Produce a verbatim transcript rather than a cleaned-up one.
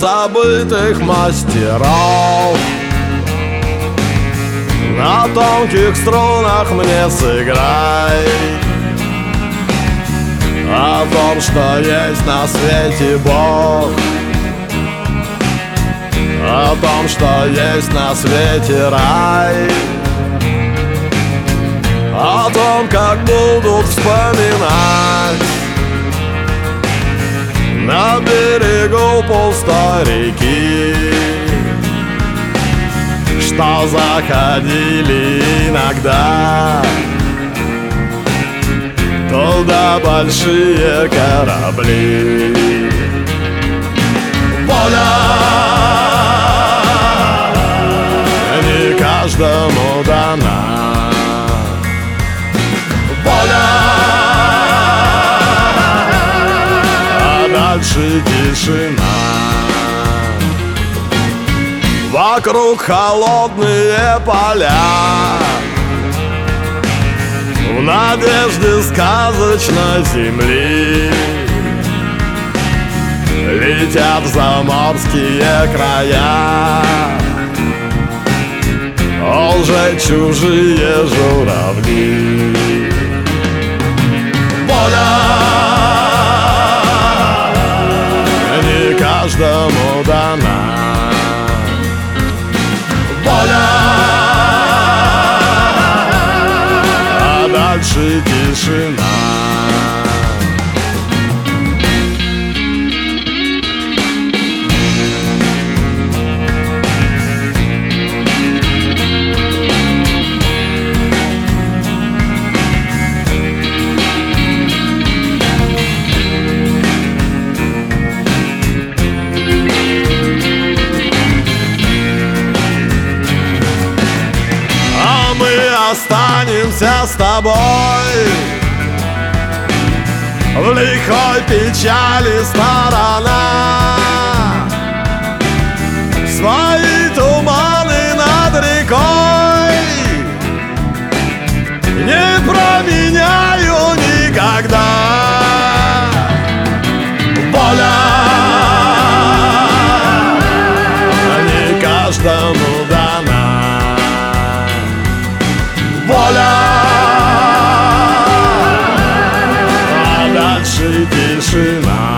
забытых мастеров. На тонких струнах мне сыграй о том, что есть на свете Бог, о том, что есть на свете рай, о том, как будут вспоминать на берегу пустой реки, что заходили иногда туда большие корабли. Воля не каждому дана, воля, а дальше тишина. Вокруг холодные поля, в надежде сказочной земли летят в заморские края уже чужие журавли. Воля не каждому дана, воля, а дальше тишина. Останемся с тобой в лихой печали сторона. Свои туманы над рекой не променяю никогда. Воля не каждому дана, воля, а дальше тишина.